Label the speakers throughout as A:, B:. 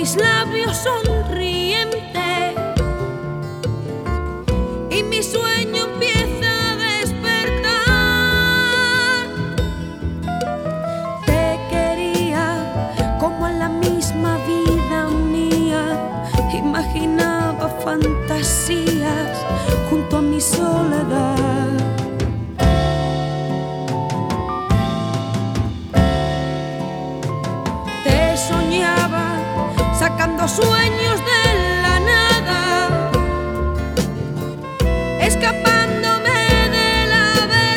A: mis labios sonrientes y mi sueño empieza a despertar. Te quería como en la misma vida mía, imaginaba fantasías junto a mi soledad. Te soñaba sacando sueños de la nada, escapándome de la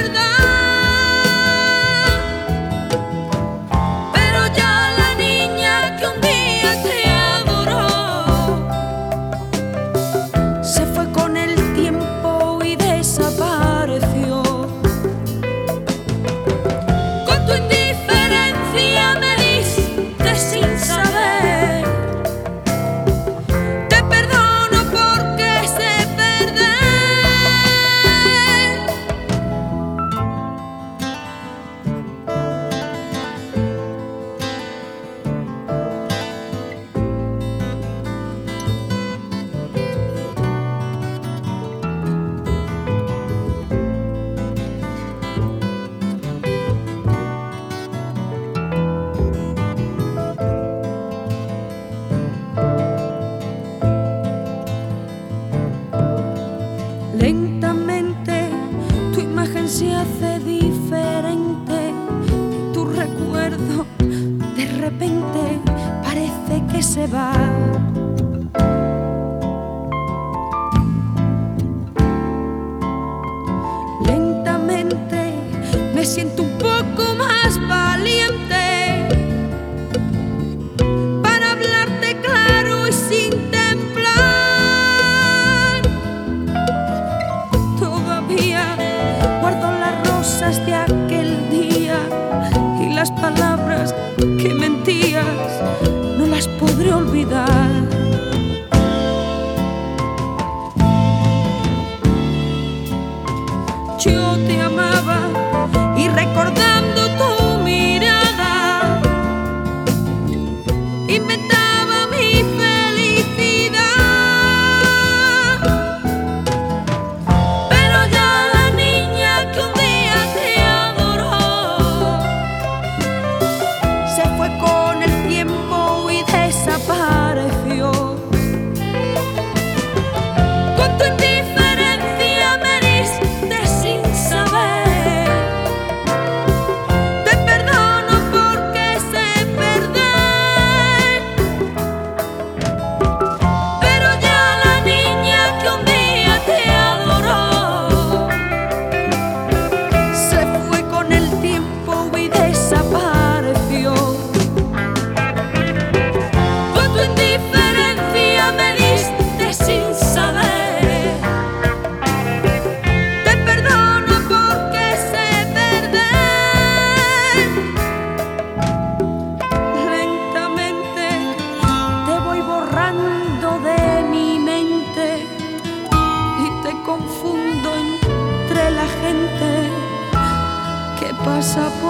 A: verdad. Pero ya la niña que un día te adoró se fue con el tiempo y desapareció. Con tu indiferencia me diste sin saber. Te perdono porque sé perder. Lentamente tu imagen se hace diferente y tu recuerdo de repente parece que se va. Lentamente me siento un poco más valiente para hablarte claro y sin temblar. Todavía guardo las rosas de aquel día y las palabras que mentías no las podré olvidar. Yo te amaba y recordando tu mirada inventaba mi felicidad. Pero ya la niña que un día te adoró se fue con el tiempo y desapareció. Con tu indiferencia me diste sin saber. Te perdono porque sé perder. Pero ya la niña que un día te adoró se fue con el tiempo y desapareció. Con tu indiferencia me diste sin saber. Te perdono porque sé perder. Lentamente te voy borrando de mi mente y te confundo entre la gente que pasa por